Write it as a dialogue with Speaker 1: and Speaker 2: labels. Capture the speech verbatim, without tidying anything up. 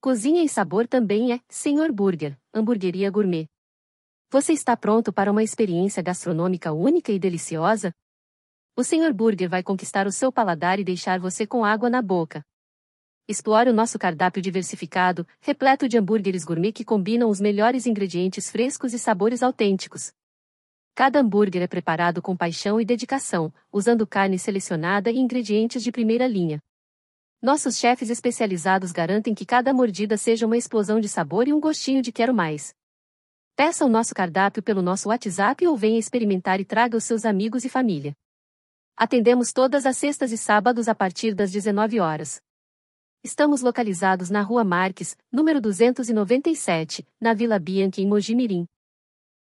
Speaker 1: cozinha e sabor também é Senhor Burger, hamburgueria gourmet. Você está pronto para uma experiência gastronômica única e deliciosa? O Senhor Burger vai conquistar o seu paladar e deixar você com água na boca. Explore o nosso cardápio diversificado, repleto de hambúrgueres gourmet que combinam os melhores ingredientes frescos e sabores autênticos. Cada hambúrguer é preparado com paixão e dedicação, usando carne selecionada e ingredientes de primeira linha. Nossos chefes especializados garantem que cada mordida seja uma explosão de sabor e um gostinho de quero mais. Peça o nosso cardápio pelo nosso WhatsApp ou venha experimentar e traga os seus amigos e família. Atendemos todas as sextas e sábados a partir das dezenove horas. Estamos localizados na Rua Marques, número duzentos e noventa e sete, na Vila Bianchi, em Mogi Mirim.